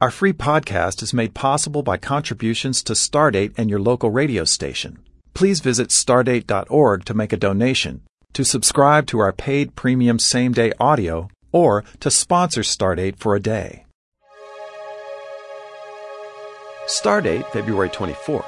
Our free podcast is made possible by contributions to Stardate and your local radio station. Please visit stardate.org to make a donation, to subscribe to our paid premium same-day audio, or to sponsor Stardate for a day. Stardate, February 24th.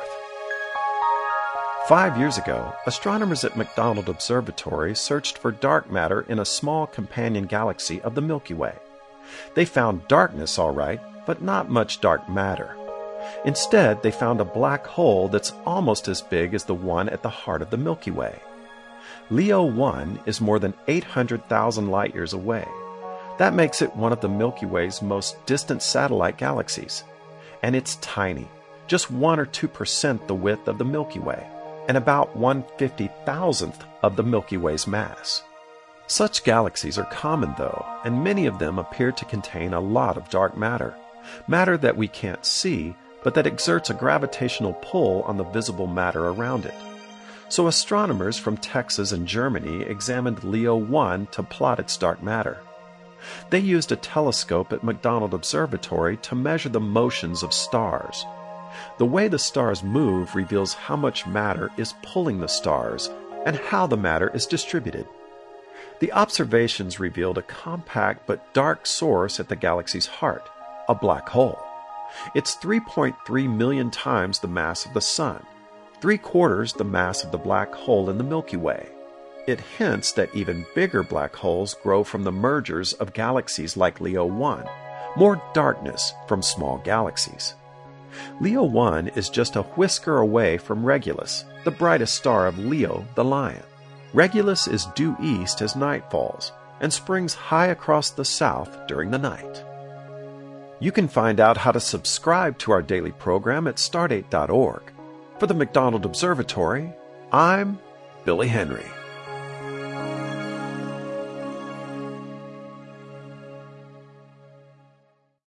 5 years ago, astronomers at McDonald Observatory searched for dark matter in a small companion galaxy of the Milky Way. They found darkness, all right, but not much dark matter. Instead, they found a black hole that's almost as big as the one at the heart of the Milky Way. Leo 1 is more than 800,000 light-years away. That makes it one of the Milky Way's most distant satellite galaxies. And it's tiny, just 1 or 2% the width of the Milky Way, and about 1/50,000th of the Milky Way's mass. Such galaxies are common, though, and many of them appear to contain a lot of dark matter, matter that we can't see, but that exerts a gravitational pull on the visible matter around it. So astronomers from Texas and Germany examined Leo 1 to plot its dark matter. They used a telescope at McDonald Observatory to measure the motions of stars. The way the stars move reveals how much matter is pulling the stars and how the matter is distributed. The observations revealed a compact but dark source at the galaxy's heart, a black hole. It's 3.3 million times the mass of the Sun, 3/4 the mass of the black hole in the Milky Way. It hints that even bigger black holes grow from the mergers of galaxies like Leo 1, more darkness from small galaxies. Leo 1 is just a whisker away from Regulus, the brightest star of Leo the Lion. Regulus is due east as night falls and springs high across the south during the night. You can find out how to subscribe to our daily program at stardate.org. For the McDonald Observatory, I'm Billy Henry.